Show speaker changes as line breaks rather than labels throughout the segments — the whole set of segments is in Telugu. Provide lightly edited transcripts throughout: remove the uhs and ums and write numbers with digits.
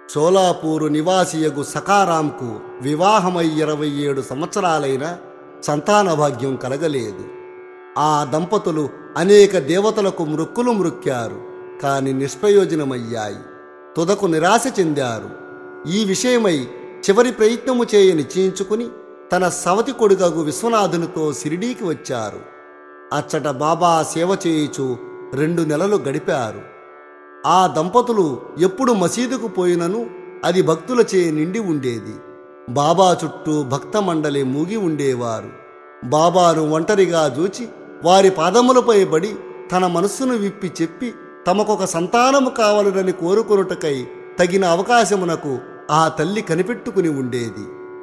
షోలాపూరు నివాసియగు సకారాంకు వివాహమై 27 సంవత్సరాలైన సంతాన భాగ్యం కలగలేదు. ఆ దంపతులు అనేక దేవతలకు మృక్కులు మృక్కారు, కాని నిష్ప్రయోజనమయ్యాయి. తుదకు నిరాశ చెందారు. ఈ విషయమై చివరి ప్రయత్నము చేయ నిశ్చయించుకుని తన సవతి కొడుగగు విశ్వనాథునితో షిరిడీకి వచ్చారు. అచ్చట బాబా సేవ చేయుచు 2 నెలలు గడిపారు. ఆ దంపతులు ఎప్పుడు మసీదుకు పోయినను అది భక్తులచే నిండి ఉండేది. బాబా చుట్టూ భక్త మండలి మూగి ఉండేవారు. బాబాను ఒంటరిగా చూచి వారి పాదములపై పడి తన మనస్సును విప్పి చెప్పి తమకొక సంతానము కావాలనని కోరుకొనుటకై తగిన అవకాశమునకు ఆ తల్లి కనిపెట్టుకుని ఉండేది.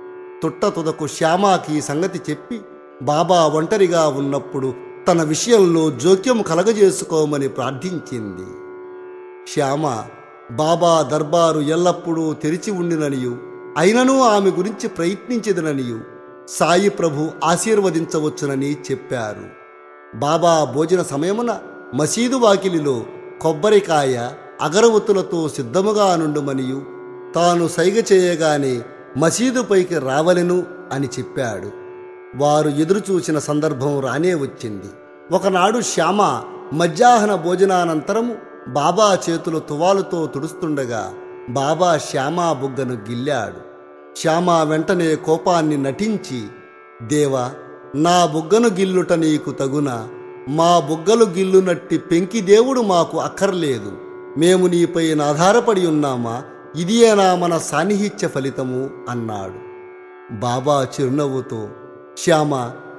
తుదకు శ్యామాకి సంగతి చెప్పి బాబా ఒంటరిగా ఉన్నప్పుడు తన విషయంలో జోక్యం కలగజేసుకోమని ప్రార్థించింది. శ్యామ బాబా దర్బారు ఎల్లప్పుడూ తెరిచి ఉండిననియు అయినను ఆమె గురించి ప్రయత్నించదననియు సాయి ప్రభు ఆశీర్వదించవచ్చునని చెప్పారు. బాబా భోజన సమయమున మసీదు వాకిలిలో కొబ్బరికాయ అగరవత్తులతో సిద్ధముగా నుండుమనియు తాను సైగ చేయగానే మసీదుపైకి రావలెను అని చెప్పాడు. వారు ఎదురుచూసిన సందర్భం రానే వచ్చింది. ఒకనాడు శ్యామ మధ్యాహ్న భోజనానంతరము బాబా చేతులు తువాలుతో తుడుస్తుండగా బాబా శ్యామా బుగ్గను గిల్లాడు. శ్యామ వెంటనే కోపాన్ని నటించి, దేవా, నా బుగ్గను గిల్లుట నీకు తగునా? మా బుగ్గలు గిల్లునట్టి పెంకి దేవుడు మాకు అక్కర్లేదు. మేము నీపై ఆధారపడి ఉన్నామా? ఇదియేనా మన సాన్నిహిత్య ఫలితము అన్నాడు. బాబా చిరునవ్వుతో, శ్యామ,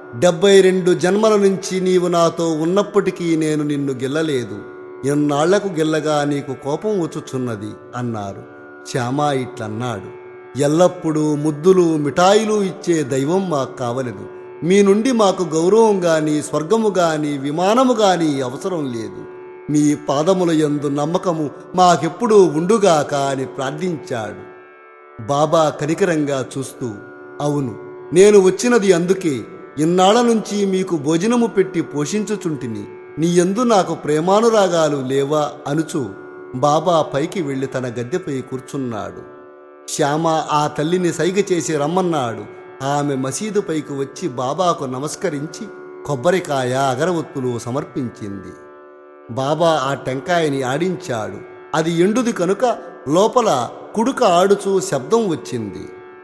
72 జన్మల నుంచి నీవు నాతో ఉన్నప్పటికీ నేను నిన్ను గెల్లలేదు. ఎన్నాళ్లకు గెల్లగా నీకు కోపం వచ్చుచున్నది అన్నారు. శ్యామ ఇట్లన్నాడు, ఎల్లప్పుడూ ముద్దులు మిఠాయిలు ఇచ్చే దైవం మాకు కావలేదు. మీ నుండి మాకు గౌరవం గాని, స్వర్గము గాని, విమానము గాని అవసరం లేదు. మీ పాదముల యందు నమ్మకము మాకెప్పుడూ ఉండుగాక అని ప్రార్థించాడు. బాబా కనికరంగా చూస్తూ, అవును, నేను వచ్చినది అందుకే. ఇన్నాళ్ల నుంచి మీకు భోజనము పెట్టి పోషించుచుంటిని. నీ యందు నాకు ప్రేమానురాగాలు లేవా అనుచు బాబా పైకి వెళ్లి తన గద్దెపై కూర్చున్నాడు. శ్యామ ఆ తల్లిని సైగ చేసి రమ్మన్నాడు. ఆమె మసీదు పైకి వచ్చి బాబాకు నమస్కరించి కొబ్బరికాయ అగరవత్తులు సమర్పించింది. బాబా ఆ టెంకాయని ఆడించాడు. అది ఎండుది కనుక లోపల కుడుక ఆడుచూ శబ్దం వచ్చింది.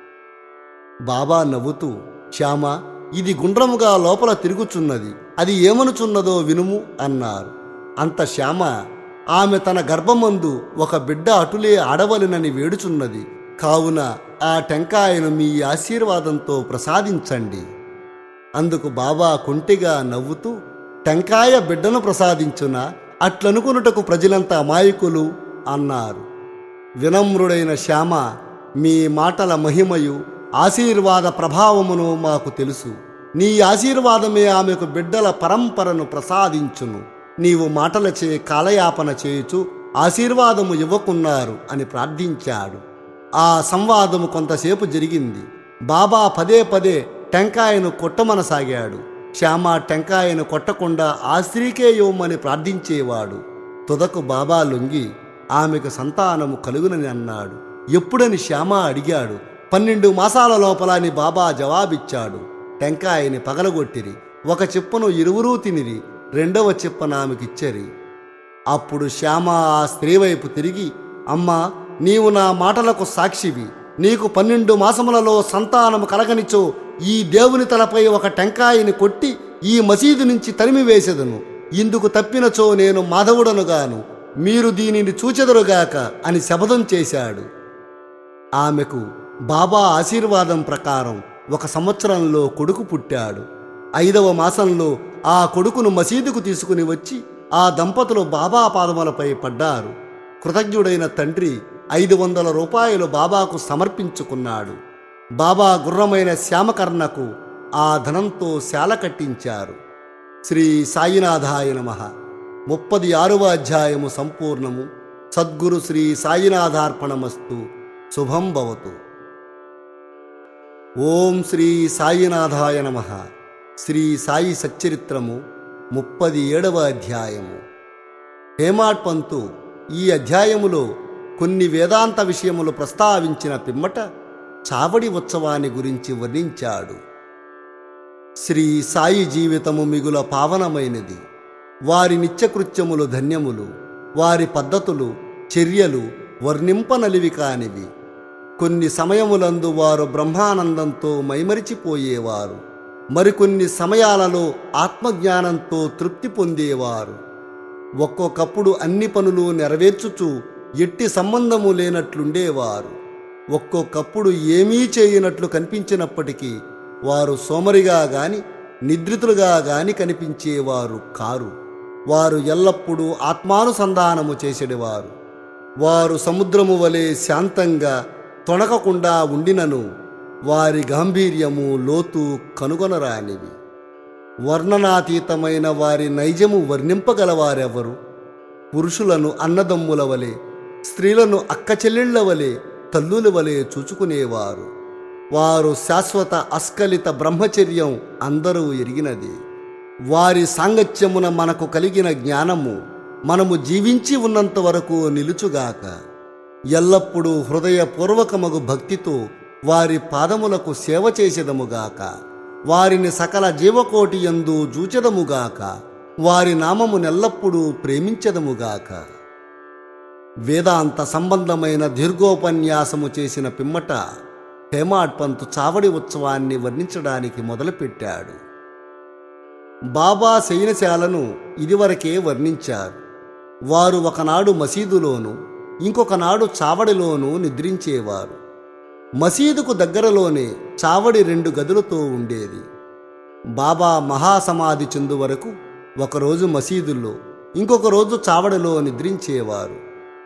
బాబా నవ్వుతూ, శ్యామ, ఇది గుండ్రముగా లోపల తిరుగుచున్నది. అది ఏమనుచున్నదో వినుము అన్నారు. అంత శ్యామ, ఆమె తన గర్భమందు ఒక బిడ్డ అటులే ఆడవలెనని వేడుచున్నది. కావున ఆ టెంకాయను మీ ఆశీర్వాదంతో ప్రసాదించండి. అందుకు బాబా కొంటిగా నవ్వుతూ, టెంకాయ బిడ్డను ప్రసాదించునా? అట్లనుకునుటకు ప్రజలంతా అమాయకులు అన్నారు. వినమ్రుడైన శ్యామ, మీ మాటల మహిమయు ఆశీర్వాద ప్రభావమును మాకు తెలుసు. నీ ఆశీర్వాదమే ఆమెకు బిడ్డల పరంపరను ప్రసాదించును. నీవు మాటలచే కాలయాపన చేయుచు ఆశీర్వాదము ఇవ్వకున్నారు అని ప్రార్థించాడు. ఆ సంవాదము కొంతసేపు జరిగింది. బాబా పదే పదే టెంకాయను కొట్టమనసాగాడు. శ్యామ టెంకాయను కొట్టకుండా ఆ స్త్రీకే ఇవ్వమని ప్రార్థించేవాడు. తుదకు బాబా లొంగి ఆమెకు సంతానము కలుగునని అన్నాడు. ఎప్పుడని శ్యామ అడిగాడు. 12 మాసాల లోపల అని బాబా జవాబిచ్చాడు. టెంకాయని పగలగొట్టిరి. ఒక చిప్పను ఇరువురూ తినిరి. 2వ చిప్పను ఆమెకిచ్చరి. అప్పుడు శ్యామ ఆ స్త్రీ వైపు తిరిగి, అమ్మా, నీవు నా మాటలకు సాక్షివి. నీకు 12 మాసములలో సంతానము కలగనిచో ఈ దేవుని తలపై ఒక టెంకాయని కొట్టి ఈ మసీదు నుంచి తరిమివేసెదను. ఇందుకు తప్పినచో నేను మాధవుడనుగాను. మీరు దీనిని చూచెదరుగాక అని శపథం చేశాడు. ఆమెకు బాబా ఆశీర్వాదం ప్రకారం 1 సంవత్సరంలో కొడుకు పుట్టాడు. 5వ మాసంలో ఆ కొడుకును మసీదుకు తీసుకుని వచ్చి ఆ దంపతులు బాబా పాదములపై పడ్డారు. కృతజ్ఞుడైన తండ్రి 500 రూపాయలు బాబాకు సమర్పించుకున్నాడు. బాబా గుర్రమైన శ్యామకర్ణకు ఆ ధనంతో శాల కట్టించారు. శ్రీ సాయినాథాయ నమః. 36వ అధ్యాయము సంపూర్ణము. సద్గురు శ్రీ సాయినాథార్పణమస్తు. శుభం భవతు. ఓం శ్రీ సాయినాథాయ నమః. శ్రీ సాయి సచ్చరిత్రము 37వ అధ్యాయము. హేమాడ్ పంతు ఈ అధ్యాయములో కొన్ని వేదాంత విషయములు ప్రస్తావించిన పిమ్మట చావడి ఉత్సవాన్ని గురించి వర్ణించాడు. శ్రీ సాయి జీవితము మిగుల పావనమైనది. వారి నిత్యకృత్యములు ధన్యములు. వారి పద్ధతులు, చర్యలు వర్ణింపనలివి కానివి. కొన్ని సమయములందు వారు బ్రహ్మానందంతో మైమరిచిపోయేవారు. మరికొన్ని సమయాలలో ఆత్మజ్ఞానంతో తృప్తి పొందేవారు. ఒక్కొక్కప్పుడు అన్ని పనులు నెరవేర్చుచూ ఎట్టి సంబంధము లేనట్లుండేవారు. ఒక్కొక్కప్పుడు ఏమీ చేయనట్లు కనిపించినప్పటికీ వారు సోమరిగా గాని నిద్రితులుగా గాని కనిపించేవారు కారు. వారు ఎల్లప్పుడూ ఆత్మానుసంధానము చేసేవారు. వారు సముద్రము వలె శాంతంగా తొణకకుండా ఉండినను వారి గాంభీర్యము లోతు కనుగొనరానివి. వర్ణనాతీతమైన వారి నైజము వర్ణింపగలవారెవరు? పురుషులను అన్నదమ్ముల వలె, స్త్రీలను అక్కచెల్లెళ్ల వలె, తల్లుల వలె చూచుకునేవారు. వారు శాశ్వత అస్కలిత బ్రహ్మచర్యం అందరూ ఎరిగినది. వారి సాంగత్యమున మనకు కలిగిన జ్ఞానము మనము జీవించి ఉన్నంత వరకు నిలుచుగాక. ఎల్లప్పుడూ హృదయపూర్వకమగు భక్తితో వారి పాదములకు సేవ చేసేదముగాక. వారిని సకల జీవకోటి యందు జూచెదముగాక. వారి నామమునెల్లప్పుడూ ప్రేమించెదముగాక. వేదాంత సంబంధమైన దీర్ఘోపన్యాసము చేసిన పిమ్మట హేమాడ్ పంత్ చావడి ఉత్సవాన్ని వర్ణించడానికి మొదలుపెట్టాడు. బాబా శయనశాలను ఇదివరకే వర్ణించారు. వారు ఒకనాడు మసీదులోను, ఇంకొకనాడు చావడిలోనూ నిద్రించేవారు. మసీదుకు దగ్గరలోనే చావడి 2 గదులతో ఉండేది. బాబా మహాసమాధి చెందు వరకు ఒకరోజు మసీదుల్లో, ఇంకొక రోజు చావడిలో నిద్రించేవారు.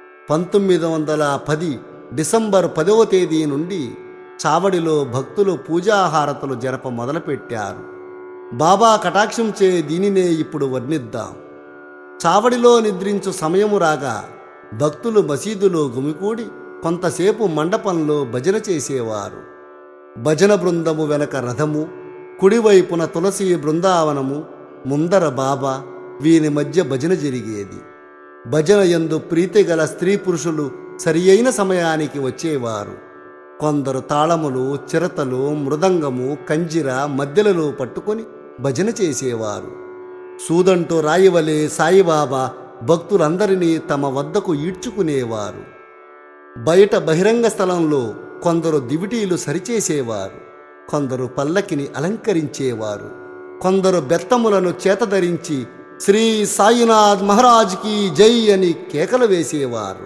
1910 డిసెంబర్ 10వ తేదీ నుండి చావడిలో భక్తులు పూజాహారతలు జరప మొదలుపెట్టారు. బాబా కటాక్షంచే దీనినే ఇప్పుడు వర్ణిద్దాం. చావడిలో నిద్రించు సమయము రాగా భక్తులు మసీదులో గుమికూడి కొంతసేపు మండపంలో భజన చేసేవారు. భజన బృందము వెనక రథము, కుడివైపున తులసి బృందావనము, ముందర బాబా, వీరి మధ్య భజన జరిగేది. భజన యందు ప్రీతి గల స్త్రీ పురుషులు సరి అయిన సమయానికి వచ్చేవారు. కొందరు తాళములు, చిరతలు, మృదంగము, కంజిర మధ్యలలో పట్టుకొని భజన చేసేవారు. సూదంటూ రాయివలే సాయిబాబా భక్తులందరినీ తమ వద్దకు ఈడ్చుకునేవారు. బయట బహిరంగ స్థలంలో కొందరు దివిటీలు సరిచేసేవారు. కొందరు పల్లకిని అలంకరించేవారు. కొందరు బెత్తములను చేతధరించి శ్రీ సాయినాథ్ మహారాజ్కి జై అని కేకలు వేసేవారు.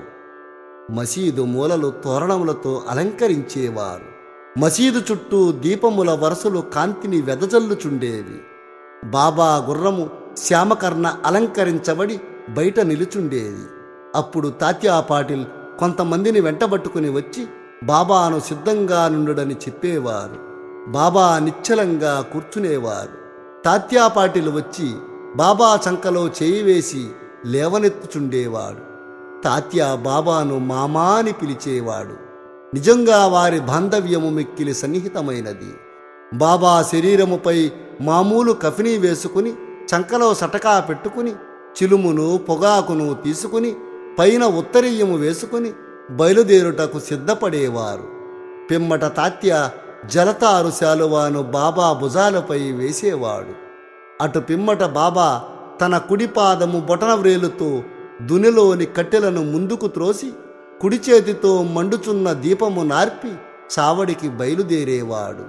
మసీదు మూలలు తోరణములతో అలంకరించేవారు. మసీదు చుట్టూ దీపముల వరసలు కాంతిని వెదజల్లుచుండేవి. బాబా గుర్రము శ్యామకర్ణ అలంకరించబడి బయట నిలుచుండేది. అప్పుడు తాత్యా పాటిల్ కొంతమందిని వెంటబట్టుకుని వచ్చి బాబాను సిద్ధంగా నుండుడని చెప్పేవారు. బాబా నిశ్చలంగా కూర్చునేవారు. తాత్యా పాటిల్ వచ్చి బాబా చంకలో చేయి వేసి లేవనెత్తుచుండేవాడు. తాత్యా బాబాను మామా అని పిలిచేవాడు. నిజంగా వారి బాంధవ్యము మిక్కిలి సన్నిహితమైనది. బాబా శరీరముపై మామూలు కఫినీ వేసుకుని చంకలో సటకా పెట్టుకుని చిలుమును పొగాకును తీసుకుని పైన ఉత్తరీయము వేసుకుని బయలుదేరుటకు సిద్ధపడేవారు. పిమ్మట తాత్య జలతారు శాలువాను బాబా భుజాలపై వేసేవాడు. అటు పిమ్మట బాబా తన కుడిపాదము బొటన వ్రేలుతో దునిలోని కట్టెలను ముందుకు త్రోసి కుడి చేతితో మండుచున్న దీపము నార్పి చావడికి బయలుదేరేవాడు.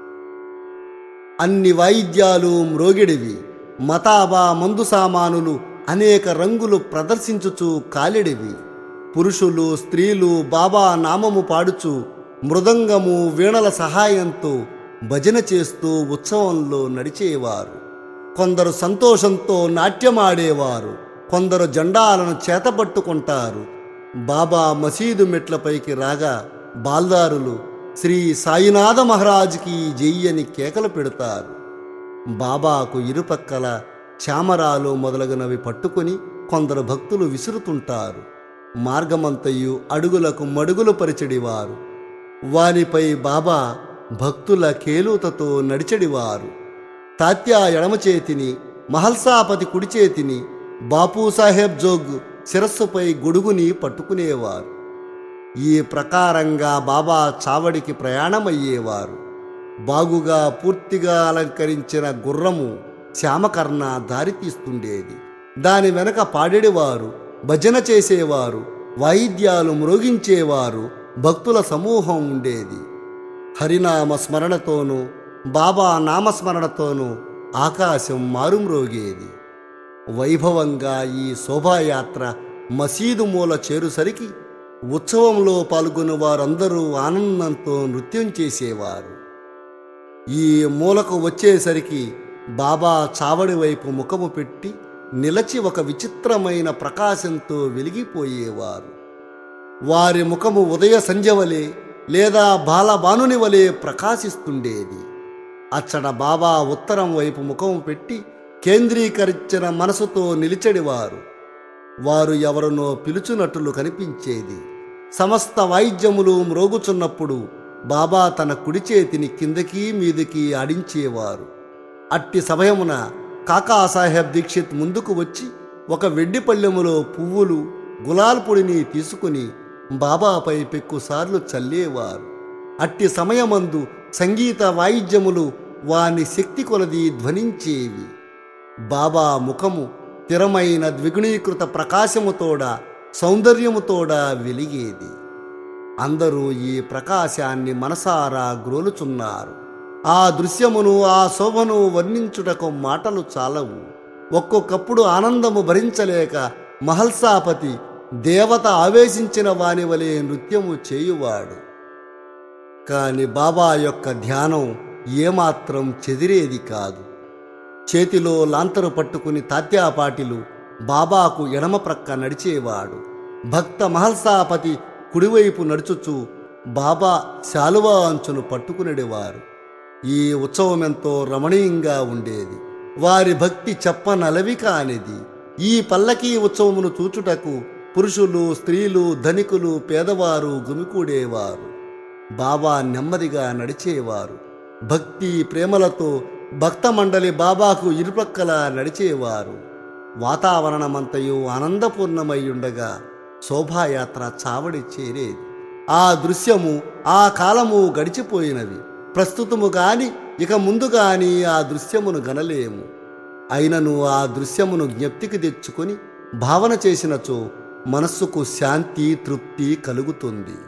అన్ని వాయిద్యాలు మ్రోగిడివి. మతాబా మందు సామానులు అనేక రంగులు ప్రదర్శించుచూ కాలిడివి. పురుషులు స్త్రీలు బాబా నామము పాడుచు మృదంగము వీణల సహాయంతో భజన చేస్తూ ఉత్సవంలో నడిచేవారు. కొందరు సంతోషంతో నాట్యమాడేవారు. కొందరు జెండాలను చేతపట్టుకుంటారు. బాబా మసీదు మెట్లపైకి రాగా బాల్దారులు శ్రీ సాయినాథ మహారాజ్కి జై అని కేకలు పెడతారు. బాబాకు ఇరుపక్కల చామరాలు మొదలగునవి పట్టుకుని కొందరు భక్తులు విసురుతుంటారు. మార్గమంతయు అడుగులకు మడుగులు పరిచెడివారు. వానిపై బాబా భక్తుల కేలూతతో నడిచెడివారు. తాత్యా ఎడమ చేతిని, మహల్సాపతి కుడి చేతిని, బాపూసాహెబ్ జోగ్ శిరస్సుపై గొడుగుని పట్టుకునేవారు. ఈ ప్రకారంగా బాబా చావడికి ప్రయాణమయ్యేవారు. బాగుగా పూర్తిగా అలంకరించిన గుర్రము శ్యామకర్ణ దారితీస్తుండేది. దాని వెనక పాడేవారు, భజన చేసేవారు, వాయిద్యాలు మ్రోగించేవారు, భక్తుల సమూహం ఉండేది. హరినామ స్మరణతోనూ బాబా నామస్మరణతోనూ ఆకాశం మారుమ్రోగేది. వైభవంగా ఈ శోభాయాత్ర మసీదు మూల చేరుసరికి ఉత్సవంలో పాల్గొన్న వారందరూ ఆనందంతో నృత్యం చేసేవారు. ఈ మూలకు వచ్చేసరికి బాబా చావడి వైపు ముఖము పెట్టి నిలచి ఒక విచిత్రమైన ప్రకాశంతో వెలిగిపోయేవారు. వారి ముఖము ఉదయ సంధ్యవలే లేదా బాలబానుని వలె ప్రకాశిస్తుండేది. అచ్చట బాబా ఉత్తరం వైపు ముఖము పెట్టి కేంద్రీకరించిన మనసుతో నిలిచెడివారు. వారు ఎవరినో పిలుచున్నట్లు కనిపించేది. సమస్త వాయిద్యములు మ్రోగుచున్నప్పుడు బాబా తన కుడి చేతిని కిందకి మీదికి ఆడించేవారు. అట్టి సమయమున కాకాసాహెబ్ దీక్షిత్ ముందుకు వచ్చి ఒక వెండి పళ్ళెములో పువ్వులు, గులాల్ పొడిని తీసుకుని బాబాపై పెక్కుసార్లు చల్లేవారు. అట్టి సమయమందు సంగీత వాయిద్యములు వాని శక్తి కొలది ధ్వనించేవి. బాబా ముఖము స్థిరమైన ద్విగుణీకృత ప్రకాశముతోడ సౌందర్యముతోడ వెలిగేది. అందరూ ఈ ప్రకాశాన్ని మనసారా గ్రోలుచున్నారు. ఆ దృశ్యమును, ఆ శోభను వర్ణించుటకు మాటలు చాలవు. ఒక్కొక్కప్పుడు ఆనందము భరించలేక మహల్సాపతి దేవత ఆవేశించిన వాని వలె నృత్యము చేయువాడు. కాని బాబా యొక్క ధ్యానం ఏమాత్రం చెదిరేది కాదు. చేతిలో లాంతరు పట్టుకుని తాత్యాపాటిలు బాబాకు ఎడమ ప్రక్క నడిచేవాడు. భక్త మహల్సాపతి కుడివైపు నడుచుచూ బాబా శాలువా అంచును పట్టుకునేవారు. ఈ ఉత్సవమెంతో రమణీయంగా ఉండేది. వారి భక్తి చెప్పనలవి కానిది. ఈ పల్లకీ ఉత్సవమును చూచుటకు పురుషులు, స్త్రీలు, ధనికులు, పేదవారు గుమికూడేవారు. బాబా నెమ్మదిగా నడిచేవారు. భక్తి ప్రేమలతో భక్త మండలి బాబాకు ఇరుపక్కలా నడిచేవారు. వాతావరణమంతయు ఆనందపూర్ణమై ఉండగా శోభాయాత్ర చావడి చేరేది. ఆ దృశ్యము, ఆ కాలము గడిచిపోయినవి. ప్రస్తుతము గాని ఇక ముందు గాని ఆ దృశ్యమును గనలేము. అయినను ఆ దృశ్యమును జ్ఞప్తికి తెచ్చుకొని భావన చేసినచో మనస్సుకు శాంతి, తృప్తి కలుగుతుంది.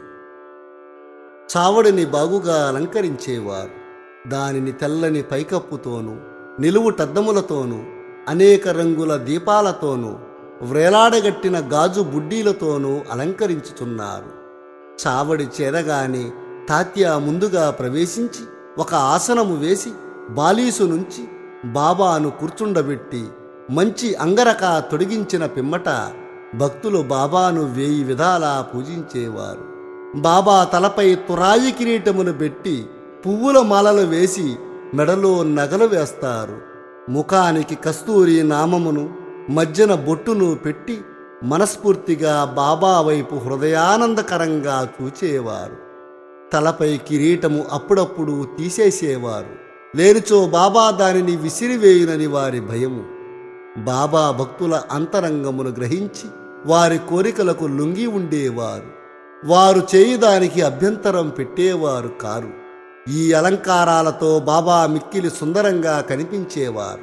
చావడిని బాగుగా అలంకరించేవారు. దానిని తెల్లని పైకప్పుతోనూ, నిలువుటద్దములతోనూ, అనేక రంగుల దీపాలతోనూ, వ్రేలాడగట్టిన గాజు బుడ్డీలతోనూ అలంకరించుచున్నారు. చావడి చేరగానే తాత్యా ముందుగా ప్రవేశించి ఒక ఆసనము వేసి బాలీసు నుంచి బాబాను కూర్చుండబెట్టి మంచి అంగరక తొడిగించిన పిమ్మట భక్తులు బాబాను 1000 విధాలా పూజించేవారు. బాబా తలపై తురాయి కిరీటమును పెట్టి పువ్వుల మాలలు వేసి మెడలో నగలు వేస్తారు. ముఖానికి కస్తూరి నామమును, మధ్యన బొట్టును పెట్టి మనస్ఫూర్తిగా బాబా వైపు హృదయానందకరంగా చూచేవారు. తలపై కిరీటము అప్పుడప్పుడు తీసేసేవారు. లేనిచో బాబా దానిని విసిరివేయునని వారి భయము. బాబా భక్తుల అంతరంగమును గ్రహించి వారి కోరికలకు లొంగి ఉండేవారు. వారు చేయుదానికి అభ్యంతరం పెట్టేవారు కారు. ఈ అలంకారాలతో బాబా మిక్కిలి సుందరంగా కనిపించేవారు.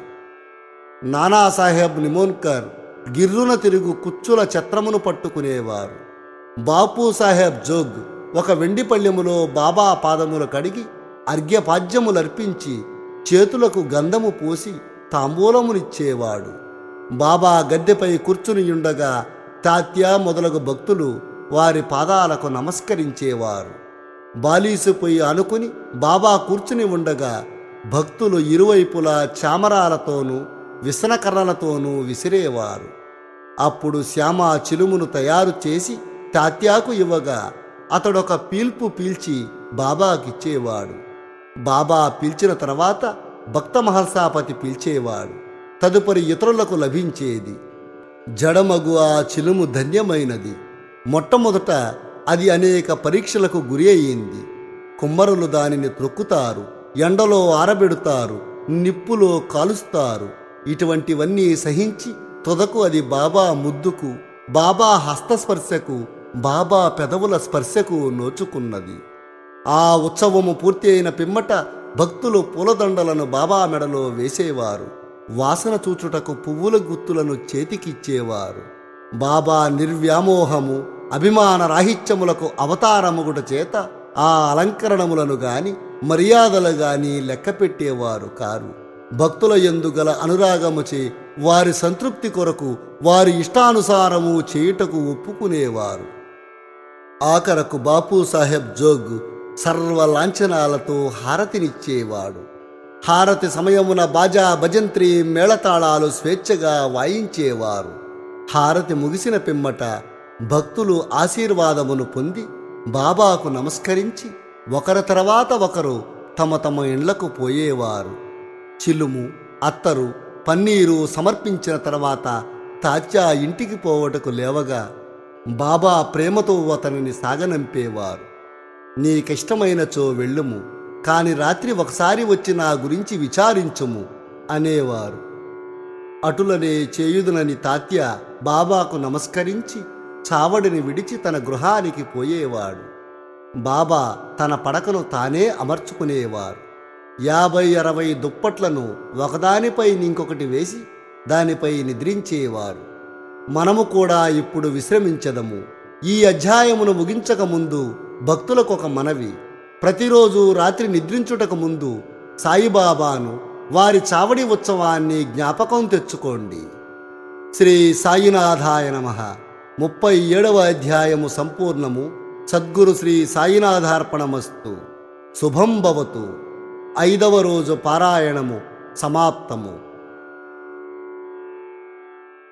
నానాసాహెబ్ నిమోన్కర్ గిర్రున తిరుగు కుచ్చుల ఛత్రమును పట్టుకునేవారు. బాపూ సాహెబ్ జోగ్ ఒక వెండి పళ్ళెములో బాబా పాదములు కడిగి అర్ఘ్యపాద్యములర్పించి చేతులకు గంధము పోసి తాంబూలమునిచ్చేవాడు. బాబా గద్దెపై కూర్చునియుండగా తాత్యా మొదలగు భక్తులు వారి పాదాలకు నమస్కరించేవారు. బాలీసుపై అనుకుని బాబా కూర్చుని ఉండగా భక్తులు ఇరువైపులా చామరాలతోనూ విసనకర్రలతోనూ విసిరేవారు. అప్పుడు శ్యామ చిలుమును తయారు చేసి తాత్యాకు ఇవ్వగా అతడొక పీల్పు పీల్చి బాబాకిచ్చేవాడు. బాబా పీల్చిన తర్వాత భక్త మహల్సాపతి పీల్చేవాడు. తదుపరి ఇతరులకు లభించేది. జడమగు ఆ చిలుము ధన్యమైనది. మొట్టమొదట అది అనేక పరీక్షలకు గురి అయింది. కుమ్మరులు దానిని త్రొక్కుతారు, ఎండలో ఆరబెడుతారు, నిప్పులో కాలుస్తారు. ఇటువంటివన్నీ సహించి తుదకు అది బాబా ముద్దుకు, బాబా హస్తస్పర్శకు బాబా పెదవుల స్పర్శకు నోచుకున్నది. ఆ ఉత్సవము పూర్తి అయిన పిమ్మట భక్తులు పూలదండలను బాబా మెడలో వేసేవారు. వాసన చూచుటకు పువ్వుల గుత్తులను చేతికిచ్చేవారు. బాబా నిర్వ్యామోహము, అభిమాన రాహిత్యములకు అవతారముగుట చేత ఆ అలంకరణములను గాని మర్యాదలు గాని లెక్క పెట్టేవారు కారు. భక్తుల యందు గల అనురాగముచే వారి సంతృప్తి కొరకు వారి ఇష్టానుసారము చేయుటకు ఒప్పుకునేవారు. ఆఖరకు బాపూ సాహెబ్ జోగ్ సర్వలాంఛనాలతో హారతినిచ్చేవాడు. హారతి సమయమున బాజా భజంత్రి మేళతాళాలు స్వేచ్ఛగా వాయించేవారు. హారతి ముగిసిన పిమ్మట భక్తులు ఆశీర్వాదమును పొంది బాబాకు నమస్కరించి ఒకరి తర్వాత ఒకరు తమ తమ ఇండ్లకు పోయేవారు. చిలుము, అత్తరు, పన్నీరు సమర్పించిన తర్వాత తాత్యా ఇంటికి పోవటకు లేవగా బాబా ప్రేమతో అతనిని సాగనంపేవారు. నీకిష్టమైనచో వెళ్ళుము, కాని రాత్రి ఒకసారి వచ్చి నా గురించి విచారించుము అనేవారు. అటులనే చేయుదునని తాత్య బాబాకు నమస్కరించి చావడిని విడిచి తన గృహానికి పోయేవాడు. బాబా తన పడకను తానే అమర్చుకునేవారు. 50-60 దుప్పట్లను ఒకదానిపై ఇంకొకటి వేసి దానిపై నిద్రించేవారు. మనము కూడా ఇప్పుడు విశ్రమించదము. ఈ అధ్యాయమును ముగించక ముందు భక్తులకు ఒక మనవి. ప్రతిరోజు రాత్రి నిద్రించుటకు ముందు సాయిబాబాను, వారి చావడి ఉత్సవాన్ని జ్ఞాపకం తెచ్చుకోండి. శ్రీ సాయినాథాయ నమః. 37వ అధ్యాయము సంపూర్ణము. సద్గురు శ్రీ సాయినాథార్పణమస్తు. శుభం భవతు. 5వ రోజు పారాయణము సమాప్తము.